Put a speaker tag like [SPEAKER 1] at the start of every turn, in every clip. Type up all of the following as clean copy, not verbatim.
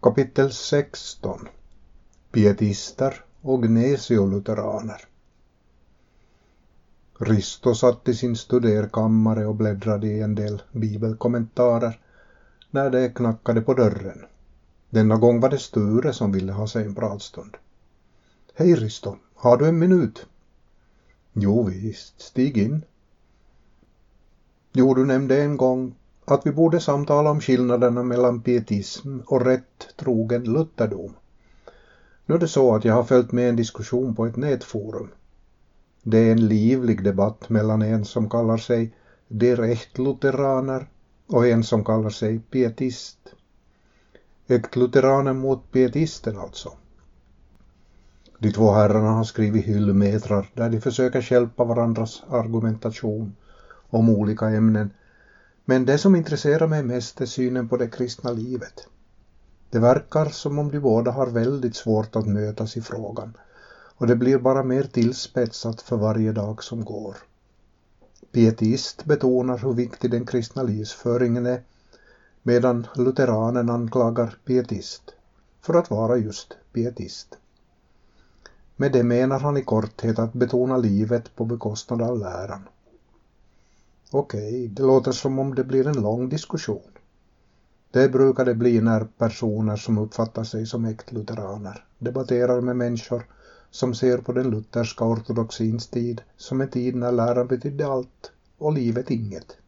[SPEAKER 1] Kapitel 16. Pietister och gnesiolutheraner. Risto satt i sin studerkammare och bläddrade i en del bibelkommentarer när det knackade på dörren. Denna gång var det Sture som ville ha sig en pratstund. Hej Risto, har du en minut? Jo visst, stig in. Jo, du nämnde en gång att vi borde samtala om skillnaderna mellan pietism och rätt trogen lutherdom. Nu är det så att jag har följt med en diskussion på ett nätforum. Det är en livlig debatt mellan en som kallar sig direkt-lutheraner och en som kallar sig pietist. Äkt-lutheranen mot pietisten alltså. De två herrarna har skrivit hyllmetrar där de försöker hjälpa varandras argumentation om olika ämnen. Men det som intresserar mig mest är synen på det kristna livet. Det verkar som om de båda har väldigt svårt att mötas i frågan. Och det blir bara mer tillspetsat för varje dag som går. Pietist betonar hur viktig den kristna livsföringen är, medan lutheranen anklagar pietist för att vara just pietist. Med det menar han i korthet att betona livet på bekostnad av läran. Okej, det låter som om det blir en lång diskussion. Det brukar det bli när personer som uppfattar sig som äkt-lutheraner debatterar med människor som ser på den lutherska ortodoxins tid som en tid när läran betydde allt och livet inget.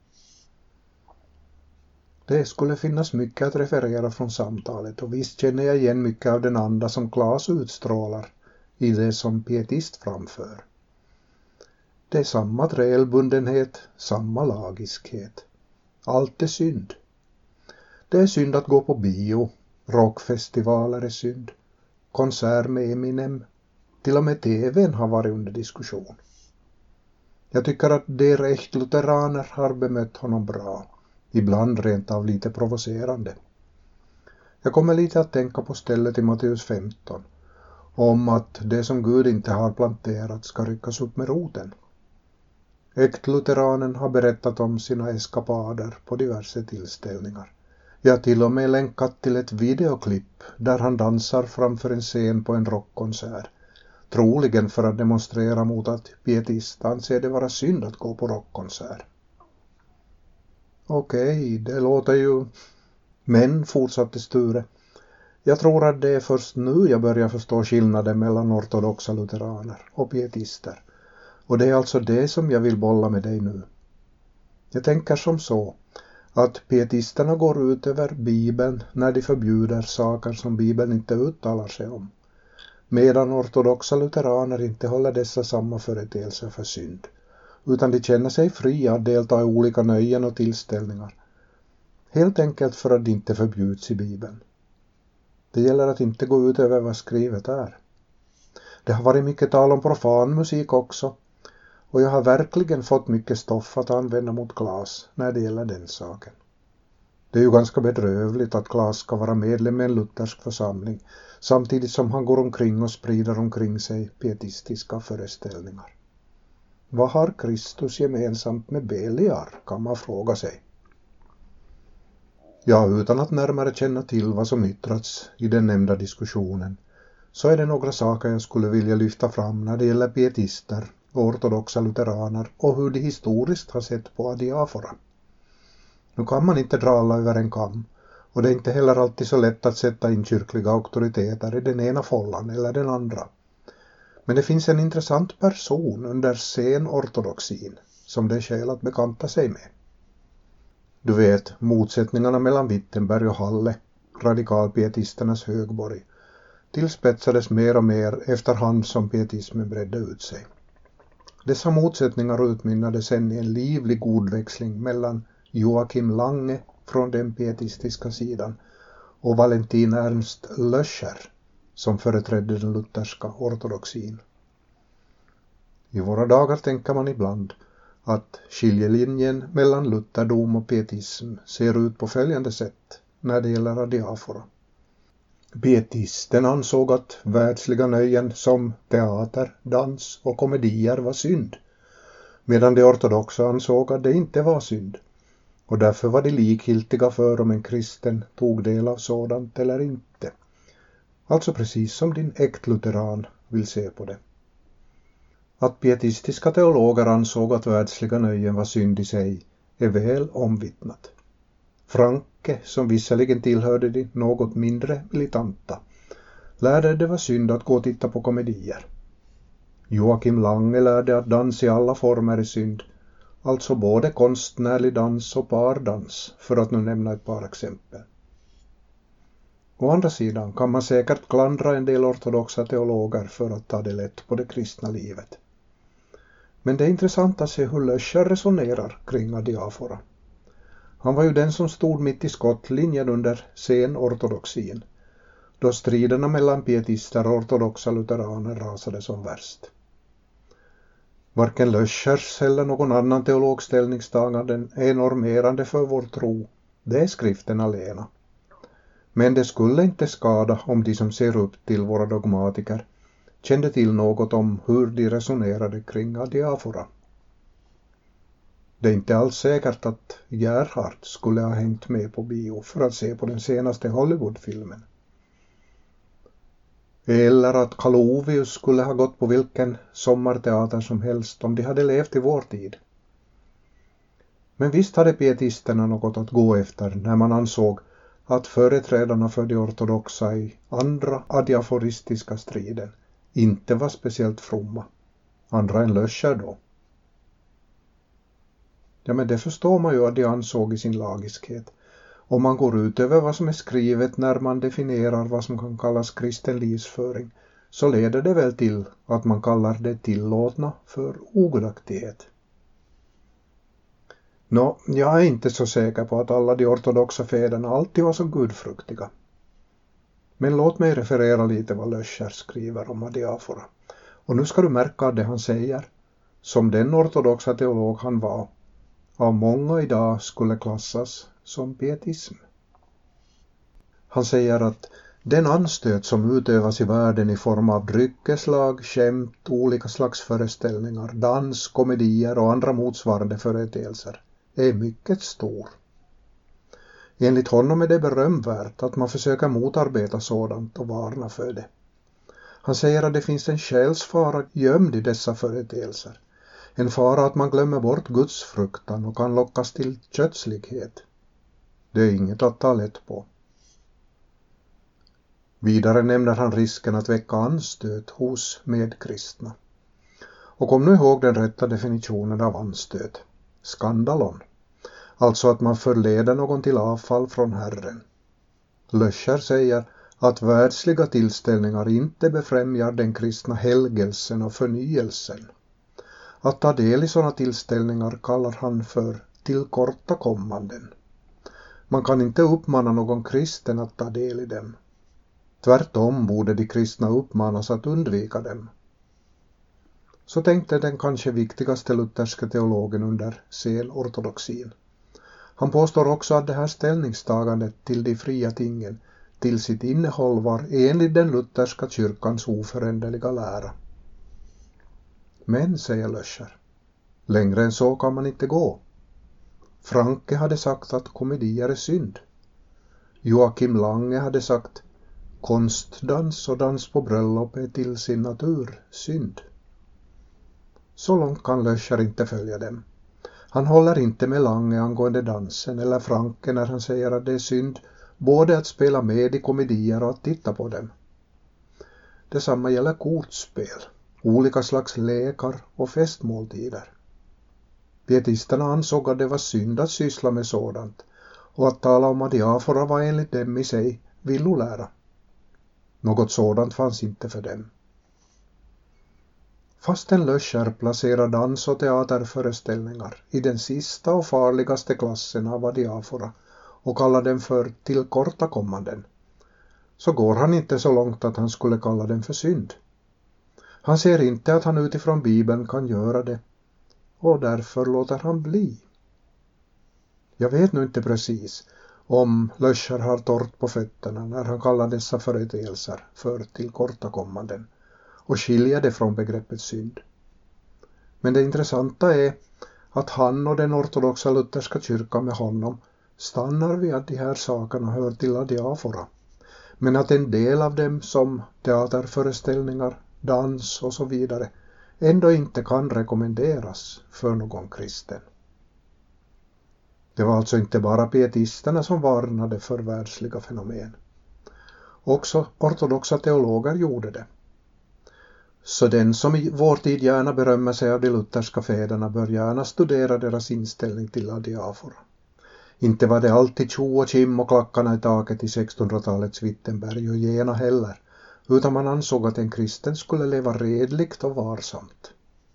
[SPEAKER 1] Det skulle finnas mycket att referera från samtalet och visst känner jag igen mycket av den anda som Claes utstrålar i det som pietist framför. Det är samma trälbundenhet, samma lagiskhet. Allt är synd. Det är synd att gå på bio, rockfestivaler är synd, konsert med Eminem, till och med TV:n har varit under diskussion. Jag tycker att direkt-lutheraner har bemött honom bra, ibland rent av lite provocerande. Jag kommer lite att tänka på stället i Matteus 15, om att det som Gud inte har planterat ska ryckas upp med roten. Äkt-lutheranen har berättat om sina eskapader på diverse tillställningar. Jag har till och med länkat till ett videoklipp där han dansar framför en scen på en rockkonsert. Troligen för att demonstrera mot att pietist anser det vara synd att gå på rockkonsert. Okej, det låter ju... Men, fortsatte Sture, jag tror att det är först nu jag börjar förstå skillnaden mellan ortodoxa lutheraner och pietister. Och det är alltså det som jag vill bolla med dig nu. Jag tänker som så att pietisterna går ut över Bibeln när de förbjuder saker som Bibeln inte uttalar sig om. Medan ortodoxa lutheraner inte håller dessa samma företeelser för synd. Utan de känner sig fria att delta i olika nöjen och tillställningar. Helt enkelt för att de inte förbjuds i Bibeln. Det gäller att inte gå ut över vad skrivet är. Det har varit mycket tal om profan musik också. Och jag har verkligen fått mycket stoff att använda mot Claes när det gäller den saken. Det är ju ganska bedrövligt att Claes ska vara medlem i en luthersk församling samtidigt som han går omkring och sprider omkring sig pietistiska föreställningar. Vad har Kristus gemensamt med Beliar, kan man fråga sig. Ja, utan att närmare känna till vad som yttrats i den nämnda diskussionen så är det några saker jag skulle vilja lyfta fram när det gäller pietister och ortodoxa lutheraner och hur de historiskt har sett på adiafora. Nu kan man inte dra alla över en kam och det är inte heller alltid så lätt att sätta in kyrkliga auktoriteter i den ena follan eller den andra. Men det finns en intressant person under sen-ortodoxin som det är skäl att bekanta sig med. Du vet, motsättningarna mellan Wittenberg och Halle, radikalpietisternas högborg, tillspetsades mer och mer efterhand som pietismen bredde ut sig. Dessa motsättningar utmynnade sedan i en livlig ordväxling mellan Joakim Lange från den pietistiska sidan och Valentin Ernst Löscher som företrädde den lutherska ortodoxin. I våra dagar tänker man ibland att skiljelinjen mellan lutherdom och pietism ser ut på följande sätt när det gäller adiafora. Pietisten ansåg att världsliga nöjen som teater, dans och komedier var synd, medan de ortodoxa ansåg att det inte var synd. och därför var de likgiltiga för om en kristen tog del av sådant eller inte. Alltså precis som din äktluteran vill se på det. Att pietistiska teologer ansåg att världsliga nöjen var synd i sig är väl omvittnat. Franke, som visserligen tillhörde de något mindre militanta, lärde det var synd att gå och titta på komedier. Joakim Lange lärde att dans i alla former är synd, alltså både konstnärlig dans och pardans, för att nu nämna ett par exempel. Å andra sidan kan man säkert klandra en del ortodoxa teologer för att ta det lätt på det kristna livet. Men det är intressant att se hur Löscher resonerar kring adiafora. Han var ju den som stod mitt i skottlinjen under sen-ortodoxin, då striderna mellan pietister och ortodoxa lutheraner rasade som värst. Varken Löschers eller någon annan teologs ställningstaganden är normerande för vår tro, det är skriften alena. Men det skulle inte skada om de som ser upp till våra dogmatiker kände till något om hur de resonerade kring adiafora. Det är inte alls säkert att Gerhard skulle ha hängt med på bio för att se på den senaste Hollywoodfilmen. Eller att Kalovius skulle ha gått på vilken sommarteater som helst om de hade levt i vår tid. Men visst hade pietisterna något att gå efter när man ansåg att företrädarna för de ortodoxa i andra adiaforistiska striden inte var speciellt fromma. Andra än Löscher då. Ja, men det förstår man ju att de ansåg i sin lagiskhet. Om man går ut över vad som är skrivet när man definierar vad som kan kallas kristen livsföring, så leder det väl till att man kallar det tillåtna för ogudaktighet. Jag är inte så säker på att alla de ortodoxa fäderna alltid var så gudfruktiga. Men låt mig referera lite vad Löscher skriver om adiafora. Och nu ska du märka det han säger, som den ortodoxa teolog han var, av många idag skulle klassas som pietism. Han säger att den anstöt som utövas i världen i form av dryckeslag, skämt, olika slags föreställningar, dans, komedier och andra motsvarande företeelser är mycket stor. Enligt honom är det berömvärt att man försöker motarbeta sådant och varna för det. Han säger att det finns en själsfara gömd i dessa företeelser. En fara att man glömmer bort Guds fruktan och kan lockas till kötslighet. Det är inget att ta lätt på. Vidare nämner han risken att väcka anstöt hos medkristna. Och kom nu ihåg den rätta definitionen av anstöt. Skandalon. Alltså att man förleder någon till avfall från Herren. Löscher säger att världsliga tillställningar inte befrämjar den kristna helgelsen och förnyelsen. Att ta del i sådana tillställningar kallar han för tillkortakommanden. Man kan inte uppmana någon kristen att ta del i dem. Tvärtom borde de kristna uppmanas att undvika dem. Så tänkte den kanske viktigaste lutherska teologen under sen-ortodoxin. Han påstår också att det här ställningstagandet till de fria tingen till sitt innehåll var enligt den lutherska kyrkans oföränderliga lära. Men, säger Löscher, längre än så kan man inte gå. Franke hade sagt att komedier är synd. Joakim Lange hade sagt konstdans och dans på bröllop är till sin natur synd. Så långt kan Löscher inte följa dem. Han håller inte med Lange angående dansen eller Franke när han säger att det är synd både att spela med i komedier och att titta på dem. Detsamma gäller kortspel, olika slags lekar och festmåltider. Pietisterna ansåg att det var synd att syssla med sådant och att tala om adiafora var enligt dem i sig villolära. Något sådant fanns inte för dem. Fastän Löscher placerar dans- och teaterföreställningar i den sista och farligaste klassen av adiafora och kallar dem för tillkortakommanden, så går han inte så långt att han skulle kalla dem för synd. Han ser inte att han utifrån Bibeln kan göra det, och därför låter han bli. Jag vet nu inte precis om Löscher har torrt på fötterna när han kallar dessa företeelser för tillkortakommanden och skiljer det från begreppet synd. Men det intressanta är att han och den ortodoxa lutherska kyrkan med honom stannar vid att de här sakerna hör till adiafora. Men att en del av dem som teaterföreställningar, dans och så vidare ändå inte kan rekommenderas för någon kristen. Det var alltså inte bara pietisterna som varnade för världsliga fenomen. Också ortodoxa teologer gjorde det. Så den som i vår tid gärna berömmer sig av de lutherska fäderna bör gärna studera deras inställning till adiafora. Inte var det alltid tjo och kim och klackarna i taket i 1600-talets Wittenberg och Jena heller, utan man ansåg att en kristen skulle leva redligt och varsamt.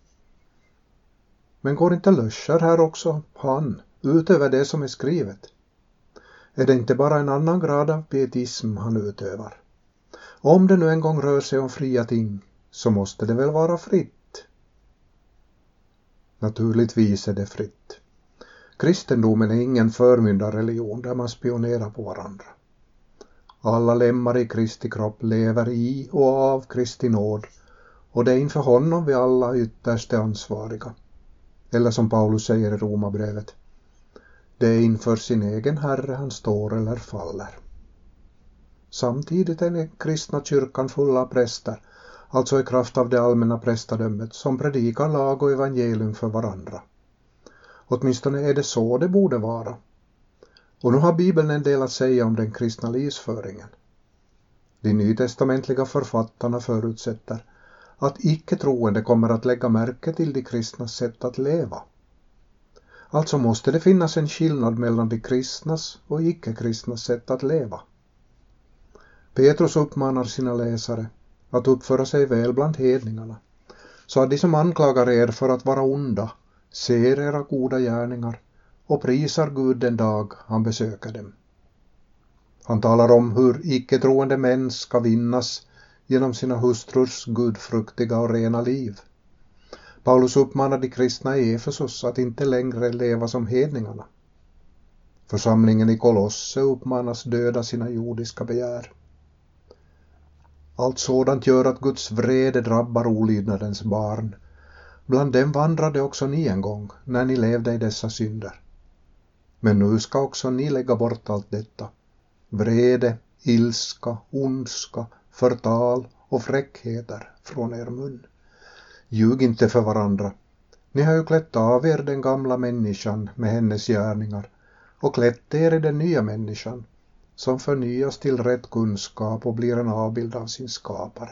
[SPEAKER 1] Men går inte Löscher här också han utöver det som är skrivet? Är det inte bara en annan grad av pietism han utövar? Om det nu en gång rör sig om fria ting, så måste det väl vara fritt? Naturligtvis är det fritt. Kristendomen är ingen förmyndarreligion där man spionerar på varandra. Alla lemmar i Kristi kropp lever i och av Kristi nåd, och det är inför honom vi alla ytterst är ansvariga. Eller som Paulus säger i Romarbrevet, det är inför sin egen Herre han står eller faller. Samtidigt är den kristna kyrkan full av präster, alltså i kraft av det allmänna prästadömet, som predikar lag och evangelium för varandra. Åtminstone är det så det borde vara. Och nu har Bibeln en del att säga om den kristna livsföringen. De nytestamentliga författarna förutsätter att icke-troende kommer att lägga märke till de kristnas sätt att leva. Alltså måste det finnas en skillnad mellan de kristnas och icke-kristnas sätt att leva. Petrus uppmanar sina läsare att uppföra sig väl bland hedningarna, så att de som anklagar er för att vara onda ser era goda gärningar och prisar Gud den dag han besöker dem. Han talar om hur icke-troende män ska vinnas genom sina hustrurs gudfruktiga och rena liv. Paulus uppmanar de kristna i Efesos att inte längre leva som hedningarna. Församlingen i Kolosse uppmanas döda sina jordiska begär. Allt sådant gör att Guds vrede drabbar olydnadens barn. Bland dem vandrade också ni en gång, när ni levde i dessa synder. Men nu ska också ni lägga bort allt detta. Vrede, ilska, ondska, förtal och fräckheter från er mun. Ljug inte för varandra. Ni har ju klätt av er den gamla människan med hennes gärningar och klätt er i den nya människan, som förnyas till rätt kunskap och blir en avbild av sin skapare.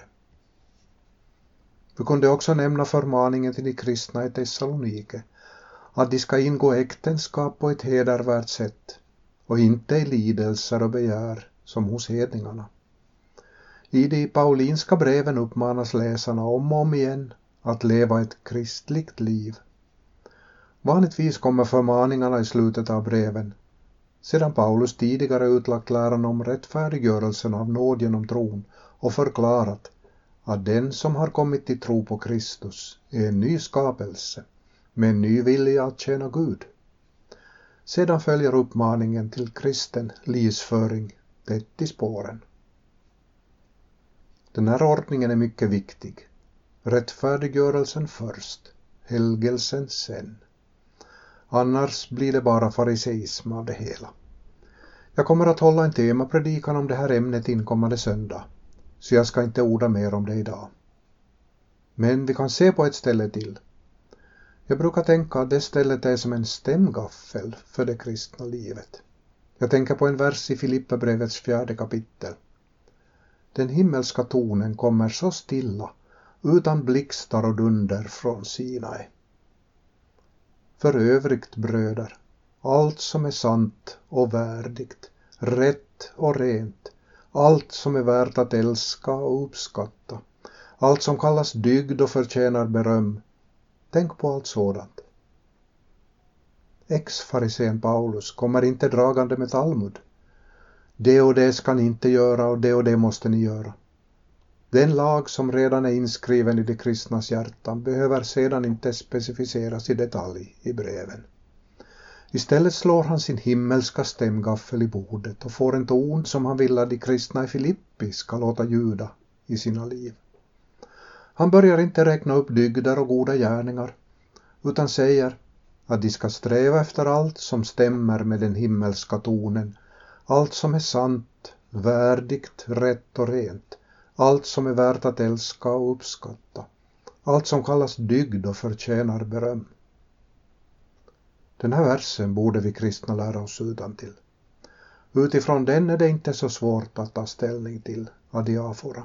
[SPEAKER 1] Vi kunde också nämna förmaningen till de kristna i Thessalonike, att de ska ingå äktenskap på ett hedervärt sätt och inte i lidelser och begär som hos hedningarna. I de paulinska breven uppmanas läsarna om och om igen att leva ett kristligt liv. Vanligtvis kommer förmaningarna i slutet av breven, sedan Paulus tidigare utlagt läran om rättfärdiggörelsen av nåd genom tron och förklarat att den som har kommit till tro på Kristus är en ny skapelse med en ny vilja att tjäna Gud. Sedan följer uppmaningen till kristen livsföring tätt i spåren. Den här ordningen är mycket viktig. Rättfärdiggörelsen först, helgelsen sen. Annars blir det bara fariseism av det hela. Jag kommer att hålla en temapredikan om det här ämnet inkommande söndag, så jag ska inte orda mer om det idag. Men vi kan se på ett ställe till. Jag brukar tänka att det stället är som en stämgaffel för det kristna livet. Jag tänker på en vers i Filipperbrevets 4:e kapitel. Den himmelska tonen kommer så stilla, utan blixtar och dunder från Sinai. För övrigt, bröder, allt som är sant och värdigt, rätt och rent, allt som är värt att älska och uppskatta, allt som kallas dygd och förtjänar beröm, tänk på allt sådant. Ex-farisén Paulus kommer inte dragande med Talmud. Det och det ska ni inte göra och det måste ni göra. Den lag som redan är inskriven i de kristnas hjärtan behöver sedan inte specificeras i detalj i breven. Istället slår han sin himmelska stämgaffel i bordet och får en ton som han vill att de kristna i Filippi ska låta ljuda i sina liv. Han börjar inte räkna upp dygder och goda gärningar, utan säger att de ska sträva efter allt som stämmer med den himmelska tonen, allt som är sant, värdigt, rätt och rent, allt som är värt att älska och uppskatta, allt som kallas dygd och förtjänar beröm. Den här versen borde vi kristna lära oss utantill. Utifrån den är det inte så svårt att ta ställning till adiafora.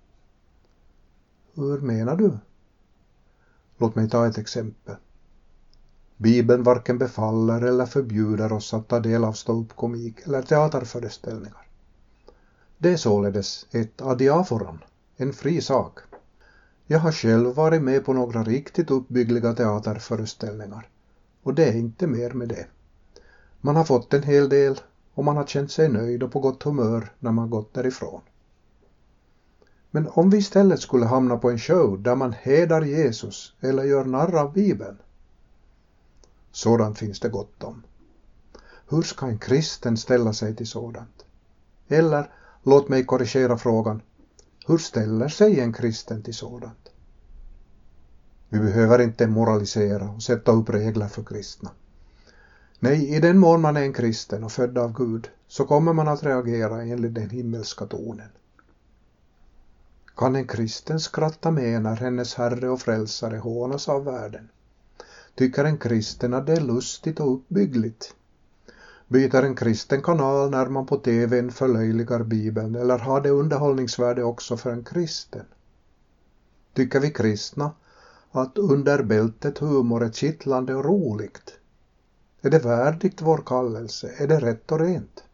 [SPEAKER 1] Hur menar du? Låt mig ta ett exempel. Bibeln varken befaller eller förbjuder oss att ta del av ståuppkomik eller teaterföreställningar. Det är således ett adiaforon, en fri sak. Jag har själv varit med på några riktigt uppbyggliga teaterföreställningar och det är inte mer med det. Man har fått en hel del och man har känt sig nöjd och på gott humör när man gått därifrån. Men om vi istället skulle hamna på en show där man hedrar Jesus eller gör narr av Bibeln, sådant finns det gott om. Hur ska en kristen ställa sig till sådant? Eller, låt mig korrigera frågan, hur ställer sig en kristen till sådant? Vi behöver inte moralisera och sätta upp regler för kristna. Nej, i den mån man är en kristen och född av Gud så kommer man att reagera enligt den himmelska tonen. Kan en kristen skratta med när hennes Herre och frälsare hånas av världen? Tycker en kristen att det är lustigt och uppbyggligt? Byter en kristen kanal när man på tvn förlöjligar Bibeln eller har det underhållningsvärde också för en kristen? Tycker vi kristna att under bältet humor är kittlande och roligt? Är det värdigt vår kallelse? Är det rätt och rent?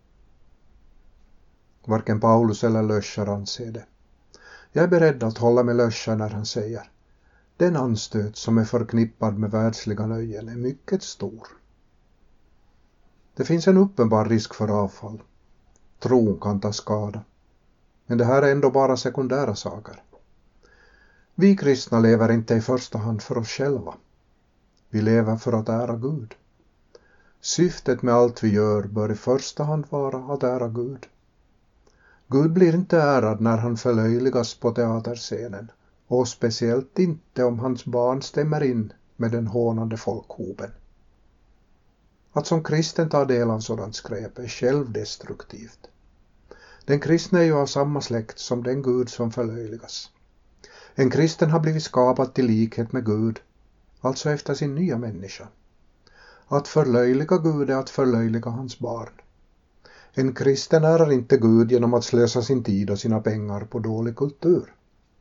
[SPEAKER 1] Varken Paulus eller Löscher anser det. Jag är beredd att hålla med Löscher när han säger: den anstöt som är förknippad med världsliga nöjen är mycket stor. Det finns en uppenbar risk för avfall. Tron kan ta skada. Men det här är ändå bara sekundära saker. Vi kristna lever inte i första hand för oss själva. Vi lever för att ära Gud. Syftet med allt vi gör bör i första hand vara att ära Gud. Gud blir inte ärad när han förlöjligas på teaterscenen, och speciellt inte om hans barn stämmer in med den hånande folkhopen. Att som kristen ta del av sådant skräp är självdestruktivt. Den kristne är ju av samma släkt som den Gud som förlöjligas. En kristen har blivit skapad till likhet med Gud, alltså efter sin nya människa. Att förlöjliga Gud är att förlöjliga hans barn. En kristen ärar inte Gud genom att slösa sin tid och sina pengar på dålig kultur.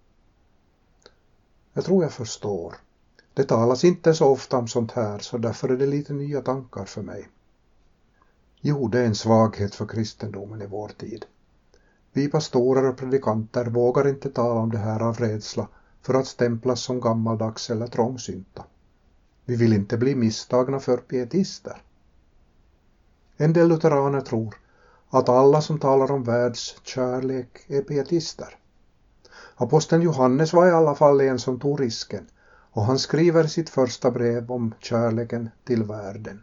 [SPEAKER 1] Jag tror jag förstår. Det talas inte så ofta om sånt här, så därför är det lite nya tankar för mig. Jo, det är en svaghet för kristendomen i vår tid. Vi pastorer och predikanter vågar inte tala om det här av rädsla för att stämplas som gammaldags eller trångsynta. Vi vill inte bli misstagna för pietister. En del lutheraner tror att alla som talar om världskärlek är pietister. Aposteln Johannes var i alla fall en som tog risken, och han skriver sitt första brev om kärleken till världen.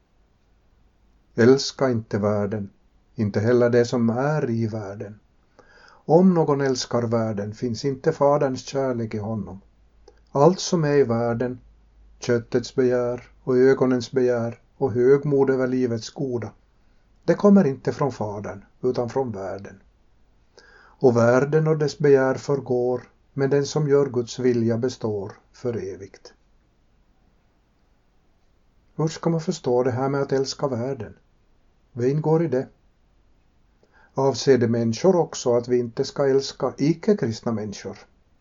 [SPEAKER 1] Älska inte världen, inte heller det som är i världen. Om någon älskar världen finns inte faderns kärlek i honom. Allt som är i världen, köttets begär och ögonens begär och högmod över livets goda, det kommer inte från fadern utan från världen. Och världen och dess begär förgår, men den som gör Guds vilja består för evigt. Hur ska man förstå det här med att älska världen? Vad ingår i det? Avser det människor också att vi inte ska älska icke-kristna människor?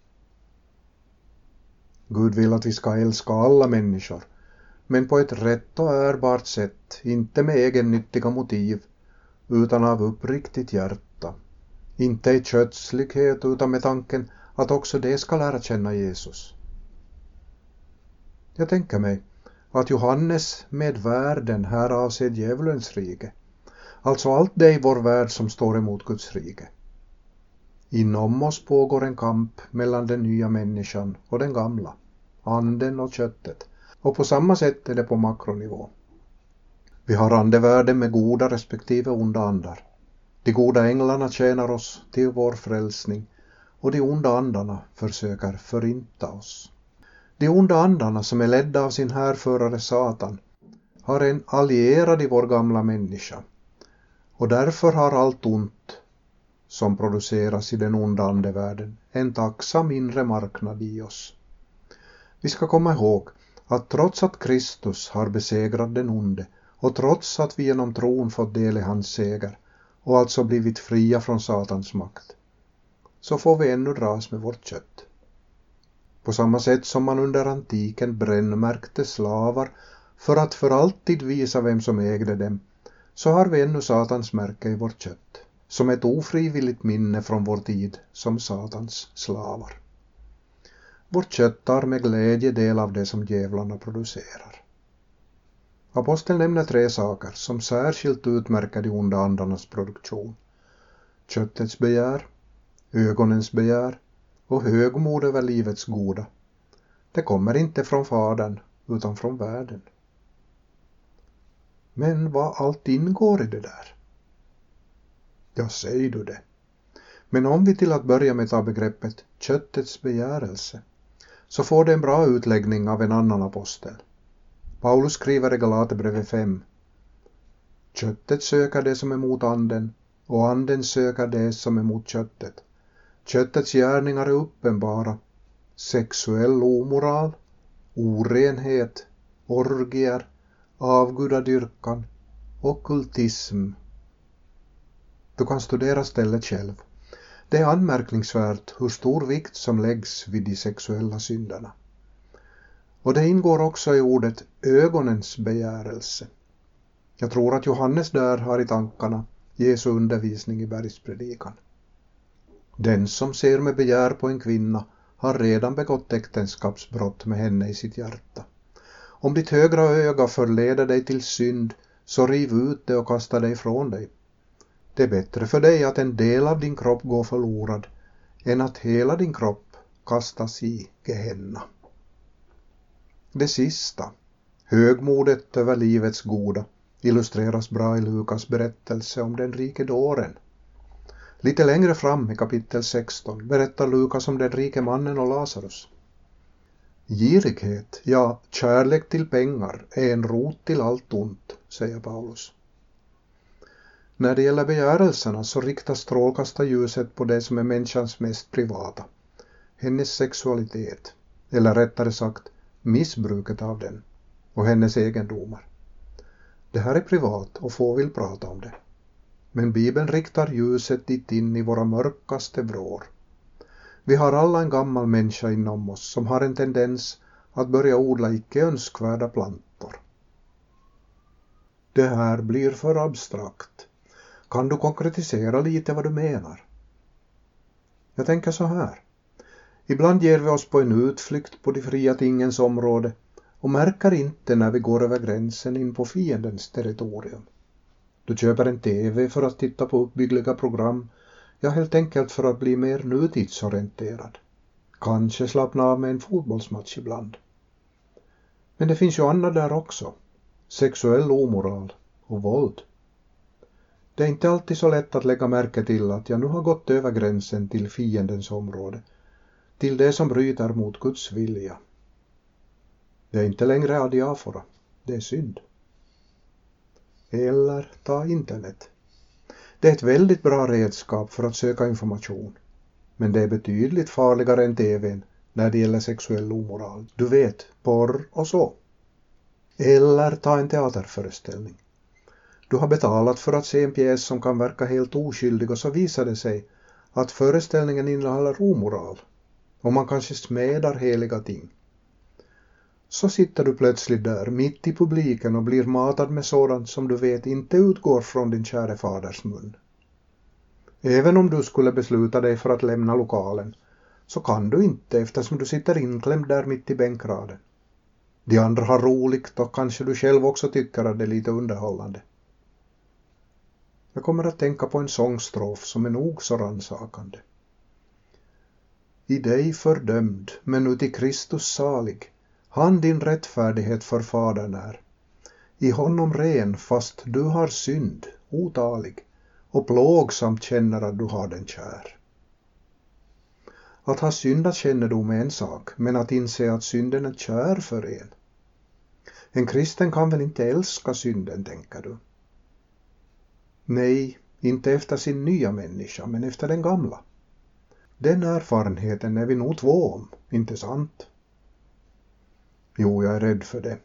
[SPEAKER 1] Gud vill att vi ska älska alla människor, men på ett rätt och ärbart sätt, inte med egennyttiga motiv, utan av uppriktigt hjärta. Inte i kötslighet utan med tanken att också det ska lära känna Jesus. Jag tänker mig att Johannes med världen här avser djävulens rike, alltså allt det i vår värld som står emot Guds rike. Inom oss pågår en kamp mellan den nya människan och den gamla, anden och köttet, och på samma sätt är det på makronivå. Vi har andevärlden med goda respektive onda andar. De goda änglarna tjänar oss till vår frälsning, och de onda andarna försöker förinta oss. De onda andarna som är ledda av sin härförare Satan har en allierad i vår gamla människa. Och därför har allt ont som produceras i den onda andevärlden en tacksam inre marknad i oss. Vi ska komma ihåg att trots att Kristus har besegrat den onde och trots att vi genom tron fått del i hans seger och alltså blivit fria från Satans makt, så får vi ännu dras med vårt kött. På samma sätt som man under antiken brännmärkte slavar för att för alltid visa vem som ägde dem, så har vi ännu Satans märke i vårt kött, som ett ofrivilligt minne från vår tid som Satans slavar. Vårt kött tar med glädje del av det som djävlarna producerar. Aposteln nämner 3 saker som särskilt utmärker de onda andarnas produktion. Köttets begär, ögonens begär och högmod över livets goda. Det kommer inte från Fadern utan från världen. Men vad allt ingår i det där? Ja, säger du det. Men om vi till att börja med tar begreppet köttets begärelse, så får det en bra utläggning av en annan apostel. Paulus skriver i Galaterbrevet 5. Köttet söker det som är mot anden, och anden söker det som är mot köttet. Köttets gärningar är uppenbara: sexuell omoral, orenhet, orgier, avgudadyrkan, ockultism. Du kan studera stället själv. Det är anmärkningsvärt hur stor vikt som läggs vid de sexuella synderna. Och det ingår också i ordet ögonens begärelse. Jag tror att Johannes där har i tankarna Jesu undervisning i bergspredikan. Den som ser med begär på en kvinna har redan begått äktenskapsbrott med henne i sitt hjärta. Om ditt högra öga förleder dig till synd, så riv ut det och kasta det ifrån dig. Det är bättre för dig att en del av din kropp går förlorad än att hela din kropp kastas i Gehenna. Det sista, högmodet över livets goda, illustreras bra i Lukas berättelse om den rike dåren. Lite längre fram i kapitel 16 berättar Lukas om den rike mannen och Lazarus. Girighet, ja, kärlek till pengar är en rot till allt ont, säger Paulus. När det gäller begärelserna så riktas strålkastarljuset på det som är människans mest privata, hennes sexualitet, eller rättare sagt missbruket av den, och hennes egendomar. Det här är privat och få vill prata om det. Men Bibeln riktar ljuset dit in i våra mörkaste vrår. Vi har alla en gammal människa inom oss som har en tendens att börja odla icke önskvärda plantor. Det här blir för abstrakt. Kan du konkretisera lite vad du menar? Jag tänker så här. Ibland ger vi oss på en utflykt på de fria tingens område och märker inte när vi går över gränsen in på fiendens territorium. Du köper en TV för att titta på uppbyggliga program, ja helt enkelt för att bli mer nutidsorienterad. Kanske slappna av med en fotbollsmatch ibland. Men det finns ju annat där också. Sexuell omoral och våld. Det är inte alltid så lätt att lägga märke till att jag nu har gått över gränsen till fiendens område, till det som bryter mot Guds vilja. Det är inte längre adiafora, det är synd. Eller ta internet. Det är ett väldigt bra redskap för att söka information, men det är betydligt farligare än TVn när det gäller sexuell omoral. Du vet, porr och så. Eller ta en teaterföreställning. Du har betalat för att se en pjäs som kan verka helt oskyldig och så visar det sig att föreställningen innehåller omoral och man kanske smädar heliga ting. Så sitter du plötsligt där mitt i publiken och blir matad med sådant som du vet inte utgår från din käre faders mun. Även om du skulle besluta dig för att lämna lokalen så kan du inte eftersom du sitter inklämd där mitt i bänkraden. De andra har roligt och kanske du själv också tycker att det är lite underhållande. Jag kommer att tänka på en sångstrof som är nog så rannsakande. I dig fördömd, men uti Kristus salig, han din rättfärdighet för Fadern är. I honom ren, fast du har synd, otalig, och plågsamt känner att du har den kär. Att ha syndakännedom är en sak, men att inse att synden är kär för en. En kristen kan väl inte älska synden, tänker du? Nej, inte efter sin nya människa, men efter den gamla. Den erfarenheten är vi nog två om, inte sant? Jo, jag är rädd för det.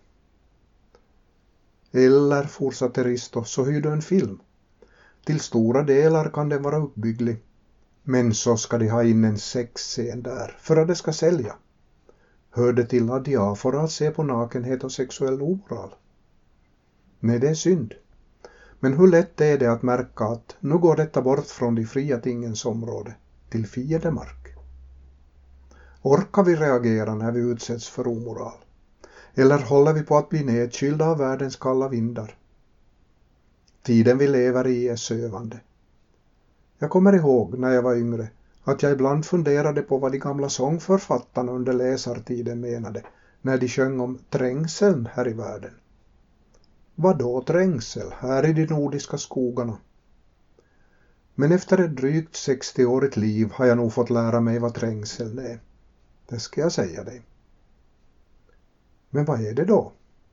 [SPEAKER 1] Eller, fortsatte Risto, så hyr du en film. Till stora delar kan den vara uppbygglig. Men så ska de ha in en sexscen där, för att det ska sälja. Hör det till adiafora att se på nakenhet och sexuell omoral? Nej, det är synd. Men hur lätt är det att märka att nu går detta bort från de fria tingens område till fiendemark? Orkar vi reagera när vi utsätts för omoral? Eller håller vi på att bli nedkylda av världens kalla vindar? Tiden vi lever i är sövande. Jag kommer ihåg när jag var yngre att jag ibland funderade på vad de gamla sångförfattarna under läsartiden menade när de sjöng om trängseln här i världen. Vad då trängsel här i de nordiska skogarna? Men efter ett drygt 60-årigt liv har jag nog fått lära mig vad trängsel är. Det ska jag säga dig. Men vad är det då?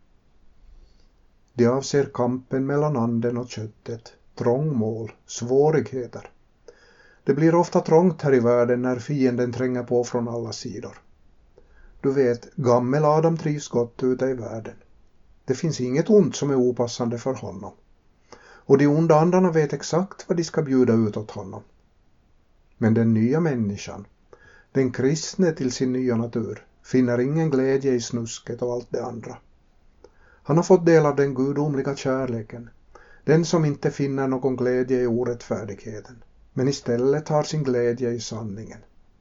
[SPEAKER 1] Det avser kampen mellan anden och köttet, trångmål, svårigheter. Det blir ofta trångt här i världen när fienden tränger på från alla sidor. Du vet, gammel Adam trivs gott ute i världen. Det finns inget ont som är opassande för honom. Och de onda andarna vet exakt vad de ska bjuda ut åt honom. Men den nya människan, den kristne till sin nya natur, finner ingen glädje i snusket och allt det andra. Han har fått del av den gudomliga kärleken, den som inte finner någon glädje i orättfärdigheten, men istället har sin glädje i sanningen.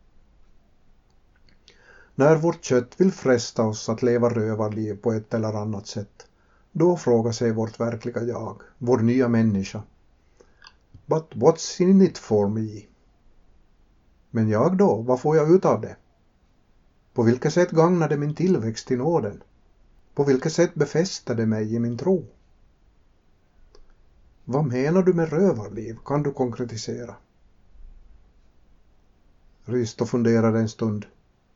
[SPEAKER 1] När vårt kött vill fresta oss att leva rövarliv på ett eller annat sätt, då frågar sig vårt verkliga jag, vår nya människa. But what's in it for me? Men jag då, vad får jag ut av det? På vilket sätt gagnar det min tillväxt i nåden? På vilket sätt befäster det mig i min tro? Vad menar du med rövarliv? Kan du konkretisera? Risto funderade en stund.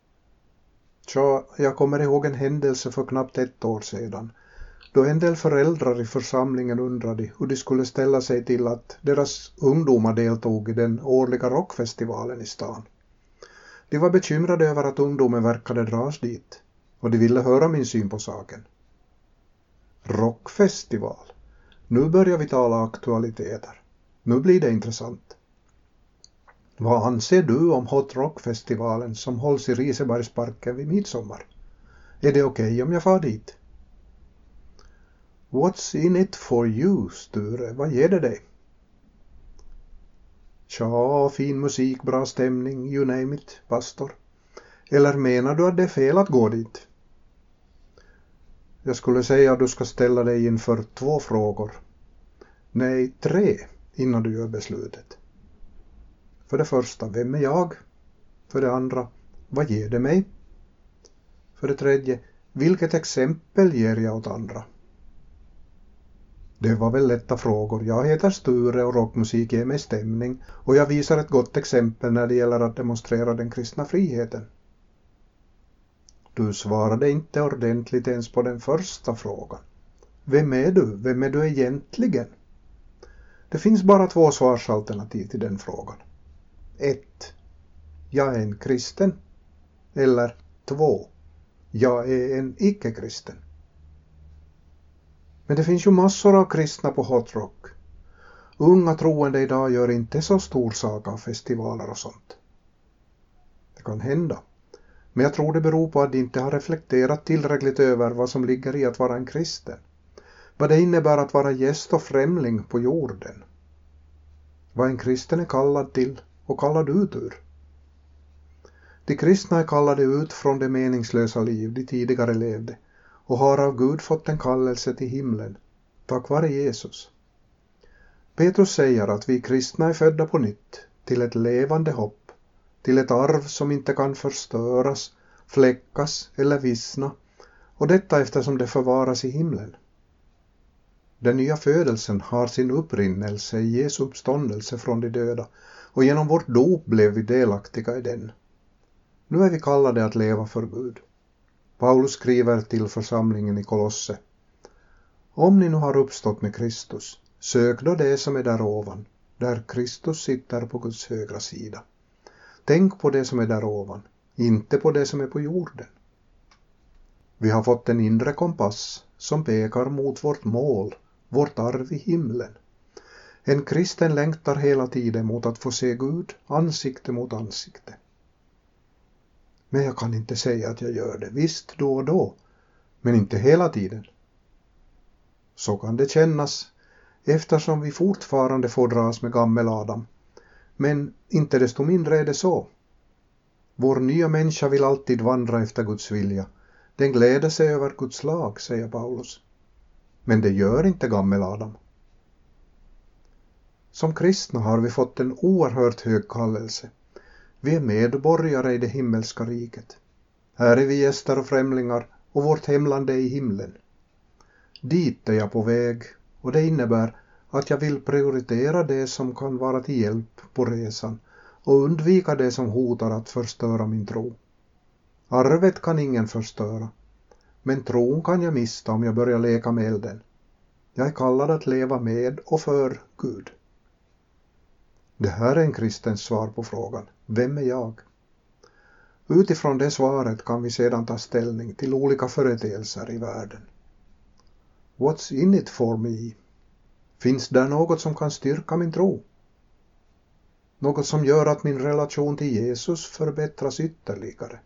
[SPEAKER 1] Jag kommer ihåg en händelse för knappt 1 år sedan, då en del föräldrar i församlingen undrade hur de skulle ställa sig till att deras ungdomar deltog i den årliga rockfestivalen i stan. De var bekymrade över att ungdomen verkade dras dit, och de ville höra min syn på saken. Rockfestival. Nu börjar vi tala aktualiteter. Nu blir det intressant. Vad anser du om Hot Rock-festivalen som hålls i Risebergsparken vid midsommar? Är det okej om jag far dit? What's in it for you, Sture? Vad ger det dig? Tja, fin musik, bra stämning, you name it, pastor. Eller menar du att det är fel att gå dit? Jag skulle säga att du ska ställa dig inför 2 frågor. Nej, 3 innan du gör beslutet. För det första, vem är jag? För det andra, vad ger det mig? För det tredje, vilket exempel ger jag åt andra? Det var väl lätta frågor. Jag heter Sture och rockmusik ger mig stämning och jag visar ett gott exempel när det gäller att demonstrera den kristna friheten. Du svarade inte ordentligt ens på den första frågan. Vem är du? Vem är du egentligen? Det finns bara 2 svarsalternativ till den frågan. 1. Jag är en kristen. Eller 2. Jag är en icke-kristen. Men det finns ju massor av kristna på Hot Rock. Unga troende idag gör inte så stor sak av festivaler och sånt. Det kan hända. Men jag tror det beror på att de inte har reflekterat tillräckligt över vad som ligger i att vara en kristen. Vad det innebär att vara gäst och främling på jorden. Vad en kristen är kallad till och kallad ut ur. De kristna är kallade ut från det meningslösa liv de tidigare levde och har av Gud fått en kallelse till himlen, tack vare Jesus. Petrus säger att vi kristna är födda på nytt, till ett levande hopp, till ett arv som inte kan förstöras, fläckas eller vissna, och detta eftersom det förvaras i himlen. Den nya födelsen har sin upprinnelse i Jesu uppståndelse från de döda, och genom vårt dop blev vi delaktiga i den. Nu är vi kallade att leva för Gud. Paulus skriver till församlingen i Kolosse: Om ni nu har uppstått med Kristus, sök då det som är där ovan, där Kristus sitter på Guds högra sida. Tänk på det som är där ovan, inte på det som är på jorden. Vi har fått en inre kompass som pekar mot vårt mål, vårt arv i himlen. En kristen längtar hela tiden mot att få se Gud ansikte mot ansikte. Men jag kan inte säga att jag gör det, visst då och då, men inte hela tiden. Så kan det kännas, eftersom vi fortfarande får dras med gammel Adam. Men inte desto mindre är det så. Vår nya människa vill alltid vandra efter Guds vilja. Den gläder sig över Guds lag, säger Paulus. Men det gör inte gammel Adam. Som kristna har vi fått en oerhört hög kallelse. Vi är medborgare i det himmelska riket. Här är vi gäster och främlingar och vårt hemland är i himlen. Dit är jag på väg och det innebär att jag vill prioritera det som kan vara till hjälp på resan och undvika det som hotar att förstöra min tro. Arvet kan ingen förstöra, men tron kan jag mista om jag börjar leka med elden. Jag är kallad att leva med och för Gud. Det här är en kristens svar på frågan: vem är jag? Utifrån det svaret kan vi sedan ta ställning till olika företeelser i världen. What's in it for me? Finns där något som kan styrka min tro? Något som gör att min relation till Jesus förbättras ytterligare?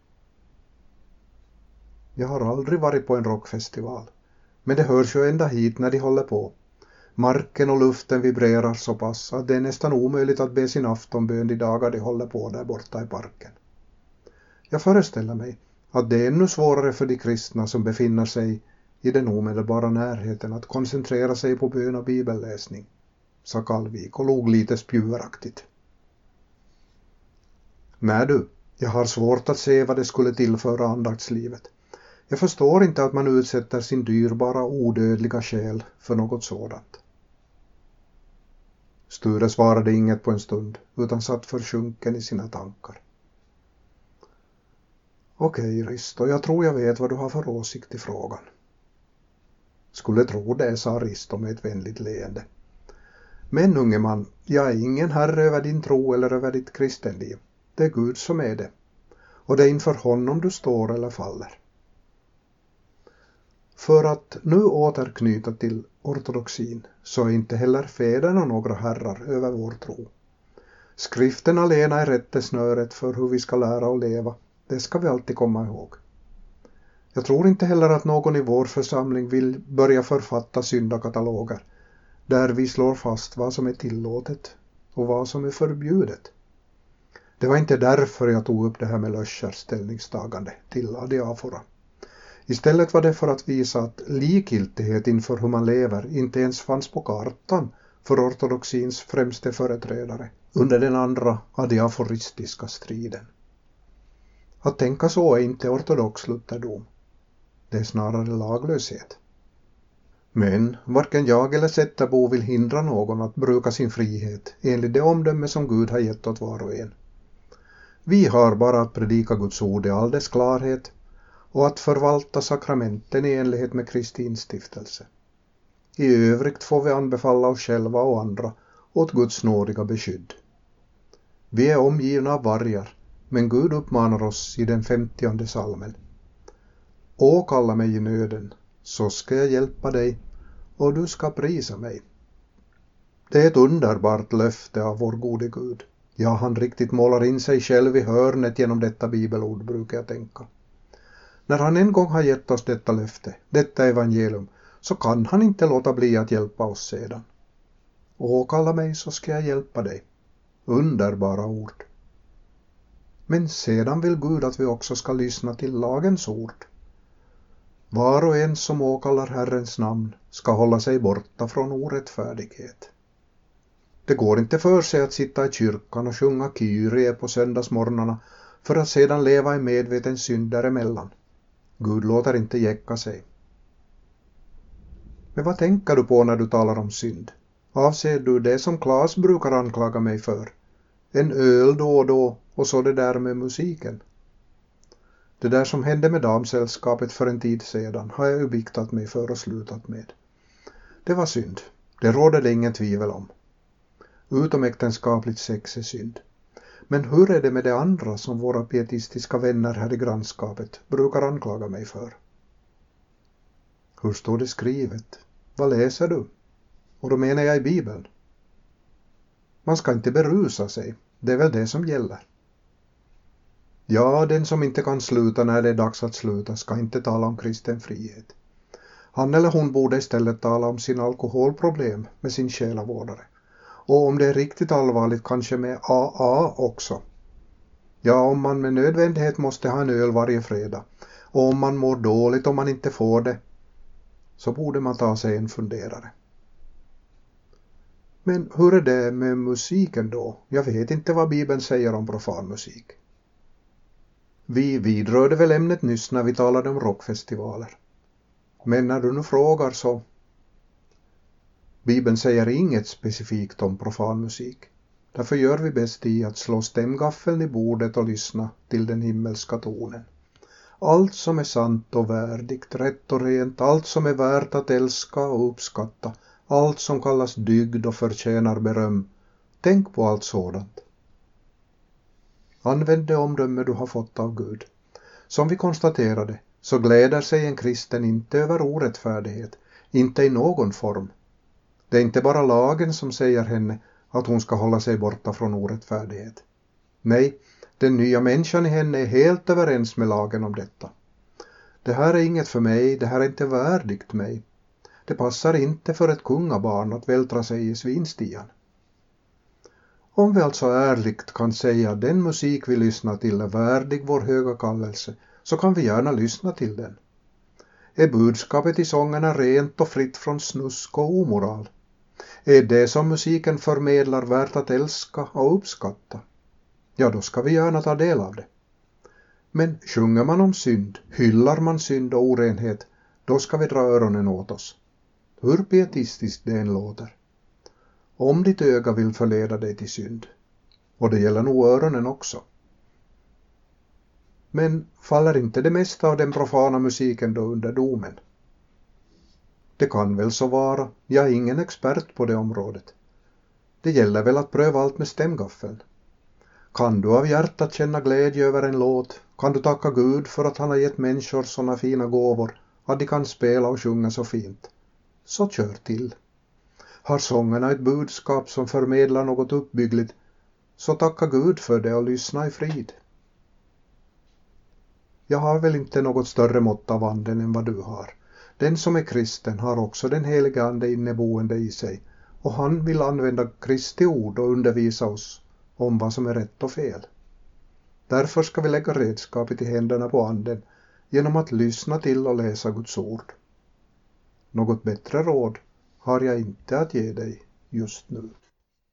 [SPEAKER 1] Jag har aldrig varit på en rockfestival, men det hörs ju ända hit när de håller på. Marken och luften vibrerar så pass att det är nästan omöjligt att be sin aftonbön de dagar de håller på där borta i parken. Jag föreställer mig att det är ännu svårare för de kristna som befinner sig i den omedelbara närheten att koncentrera sig på bön och bibelläsning, sa Kallvik och log lite spjuveraktigt. Nej du, jag har svårt att se vad det skulle tillföra andaktslivet. Jag förstår inte att man utsätter sin dyrbara odödliga själ för något sådant. Sture svarade inget på en stund, utan satt försjunken i sina tankar. Okej, Risto, jag tror jag vet vad du har för åsikt i frågan. Skulle tro det, sa Risto med ett vänligt leende. Men unge man, jag är ingen herre över din tro eller över ditt kristenliv. Det är Gud som är det. Och det är inför honom du står eller faller. För att nu återknyta till ortodoxin så är inte heller fäderna några herrar över vår tro. Skriften alena är rättesnöret för hur vi ska lära och leva. Det ska vi alltid komma ihåg. Jag tror inte heller att någon i vår församling vill börja författa syndakataloger där vi slår fast vad som är tillåtet och vad som är förbjudet. Det var inte därför jag tog upp det här med Löschers ställningstagande till adiafora. Istället var det för att visa att likgiltighet inför hur man lever inte ens fanns på kartan för ortodoxins främste företrädare under den andra adiaforistiska striden. Att tänka så är inte ortodox lutherdom. Det är snarare laglöshet. Men varken jag eller Zetterbo vill hindra någon att bruka sin frihet enligt det omdöme som Gud har gett åt var och en. Vi har bara att predika Guds ord i all dess klarhet och att förvalta sakramenten i enlighet med Kristi instiftelse. I övrigt får vi anbefalla oss själva och andra åt Guds nådiga beskydd. Vi är omgivna av vargar, men Gud uppmanar oss i den 50:e salmen. Å, kalla mig i nöden, så ska jag hjälpa dig och du ska prisa mig. Det är ett underbart löfte av vår gode Gud. Ja, han riktigt målar in sig själv i hörnet genom detta bibelord, brukar jag tänka. När han en gång har gett oss detta löfte, detta evangelium, så kan han inte låta bli att hjälpa oss sedan. Å, kalla mig så ska jag hjälpa dig. Underbara ord. Men sedan vill Gud att vi också ska lyssna till lagens ord. Var och en som åkallar Herrens namn ska hålla sig borta från orättfärdighet. Det går inte för sig att sitta i kyrkan och sjunga Kyrie på söndagsmorgnarna för att sedan leva i medveten synd däremellan. Gud låter inte jäcka sig. Men vad tänker du på när du talar om synd? Avser du det som Claes brukar anklaga mig för? En öl då och då och så det där med musiken. Det där som hände med damsällskapet för en tid sedan har jag ubiktat mig för och slutat med. Det var synd, det råder det ingen tvivel om. Utomäktenskapligt sex är synd. Men hur är det med det andra som våra pietistiska vänner här i grannskapet brukar anklaga mig för? Hur står det skrivet? Vad läser du? Och då menar jag i Bibeln. Man ska inte berusa sig, det är väl det som gäller. Ja, den som inte kan sluta när det är dags att sluta ska inte tala om kristen frihet. Han eller hon borde istället tala om sin alkoholproblem med sin själavårdare. Och om det är riktigt allvarligt kanske med AA också. Ja, om man med nödvändighet måste ha en öl varje fredag och om man mår dåligt om man inte får det, så borde man ta sig en funderare. Men hur är det med musiken då? Jag vet inte vad Bibeln säger om profan musik. Vi vidrörde väl ämnet nyss när vi talade om rockfestivaler. Men när du nu frågar så... Bibeln säger inget specifikt om profan musik. Därför gör vi bäst i att slå stämgaffeln i bordet och lyssna till den himmelska tonen. Allt som är sant och värdigt, rätt och rent, allt som är värt att älska och uppskatta, allt som kallas dygd och förtjänar beröm. Tänk på allt sådant. Använd det omdöme du har fått av Gud. Som vi konstaterade så gläder sig en kristen inte över orättfärdighet, inte i någon form. Det är inte bara lagen som säger henne att hon ska hålla sig borta från orättfärdighet. Nej, den nya människan i henne är helt överens med lagen om detta. Det här är inget för mig, det här är inte värdigt mig. Det passar inte för ett kungabarn att vältra sig i svinstian. Om vi alltså ärligt kan säga att den musik vi lyssnar till är värdig vår höga kallelse, så kan vi gärna lyssna till den. Är budskapet i sångerna rent och fritt från snusk och omoral? Är det som musiken förmedlar värt att älska och uppskatta? Ja, då ska vi gärna ta del av det. Men sjunger man om synd, hyllar man synd och orenhet, då ska vi dra öronen åt oss. Hur pietistiskt det än låter. Om ditt öga vill förleda dig till synd. Och det gäller nog öronen också. Men faller inte det mesta av den profana musiken då under domen? Det kan väl så vara, jag är ingen expert på det området. Det gäller väl att pröva allt med stämgaffeln. Kan du av hjärtat känna glädje över en låt? Kan du tacka Gud för att han har gett människor såna fina gåvor att de kan spela och sjunga så fint? Så kör till. Har sångerna ett budskap som förmedlar något uppbyggligt, så tacka Gud för det och lyssna i frid. Jag har väl inte något större mått av anden än vad du har. Den som är kristen har också den heliga ande inneboende i sig, och han vill använda Kristi ord och undervisa oss om vad som är rätt och fel. Därför ska vi lägga redskapet i händerna på anden genom att lyssna till och läsa Guds ord. Något bättre råd har jag inte att ge dig just nu.